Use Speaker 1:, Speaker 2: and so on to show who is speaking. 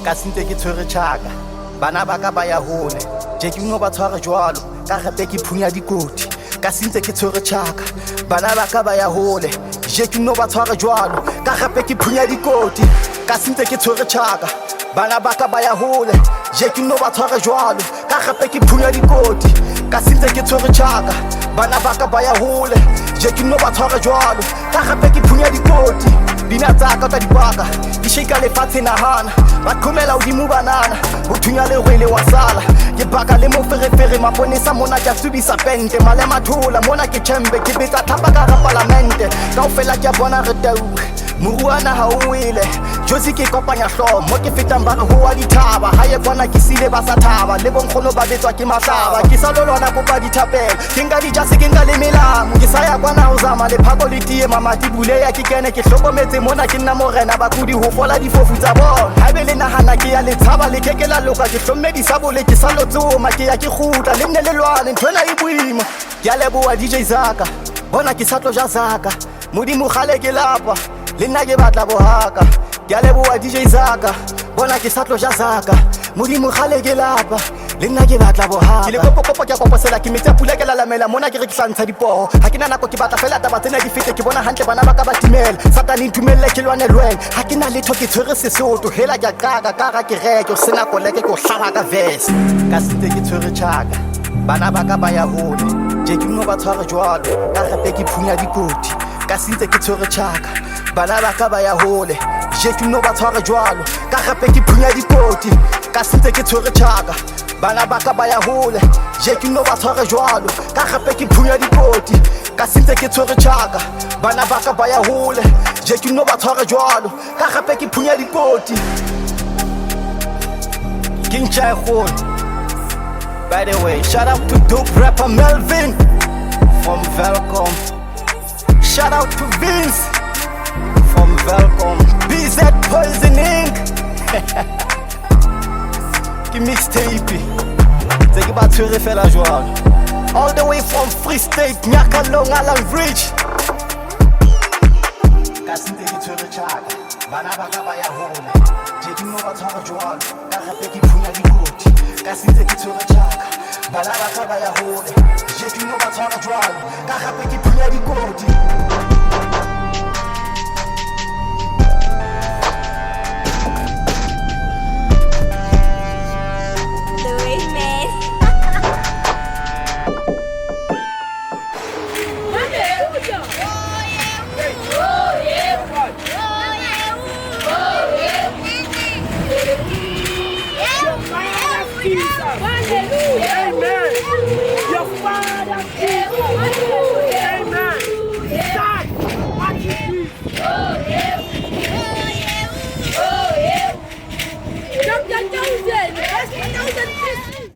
Speaker 1: ka sentse ke tshwere tjhaka bana ba ka ba ya hole je ke no ba tshwara jwalo ka gape ke phunya dikoti ka sentse ke tshwere tjhaka bana ba ka ba ya hole je ke no ba tshwara jwalo ka gape ke phunya dikoti ka sentse ke tshwere tjhaka bana ba ka ba ya hole je ke no ba tshwara jwalo ka gape ke phunya dikoti ka sentse ke tshwere tjhaka bana ba ka ba ya hole je ke no ba tshwara jwalo ka gape ke phunya dikoti dina tsaka tsa dipaka di shake le fatshe nahana ba khomela hodimo banana ho thunya le rwele wa sala ke baka le moferefere maponesa mona ke tsubisa pente male mathola mona ke tshembe ke betsa thapa ka ra parlamente kaofela ke bona re tau muruana ha o wele josi ke kopanya hlo mo ke fetang ba ho wa dithaba ha ye bona ke sile ba sa thaba le bonkgono ba betswa ke mahlaba ke sa lolwana kopa dithapela ke nka di jase ke nka le melamo ke sa ya kwana ho zama le phako le tie mamati bule ya ke kene ke hlokometse mona ke nna morena ba kudi ho fola difofu tsa bona ha be le nahana ke ya le tshaba le kekela loka ke hlommedisa bole ke sa lotsoma ke ya ke khutla le nne le lwane nthwena e boima ke ya leboa DJ Zaka bona ke sa tlo ja Zaka modimo khale ke lapa le nna ke batla bohaka ke a leboa DJ Zaka bona ke sa tlo ja Zaka modimo khale ke lapa le nna ke batla bohaka ke le popopopo ke a koposela ke metsi a pula ke lalamela mona ke re ke hlantsha dipoho ha ke na nako ke batla fela taba tsena di fete ke bona hantle bana ba ka ba timela satane ntumelle ke lwane lwena ha ke na letho ke tshwere Sesotho hela ke a qaka ka ra ke reke o sena koleke ke o hlala ka verse ka sentse ke tshwere tjhaka bana ba ka ba ya hole je ke no ba tshware jwalo ka gape ke phunya dikoti ka sentse ke tshwere tjhaka bana ba ka ba ya hole je ke no ba tshware jwalo ka gape ke phunya dikoti ka sentse ke tshwere tjhaka bana ba ka ba ya hole je ke no ba tshware jwalo ka gape ke phunya dikoti ka sentse ke tshwere tjhaka bana ba ka ba ya hole je ke no ba tshware jwalo ka gape ke phunya dikoti King Chaikhon. By the way, shout out to dope rapper Melvin from Velcom. Shout out to Vince from Velcom. BZ Poisoning. Ki mixtape. Take about to refaire la joie. All the way from Free State, Nyaka Long Island Bridge. Kasinte ki tshwere tjhaka bana ba ka ba ya hole je ke no ba tshwara jwalo ka gape ke phunya dikoti kasinte ki tshwere tjhaka bana ba ka ba ya hole je ke no ba tshwara jwalo ka gape ke phunya dikoti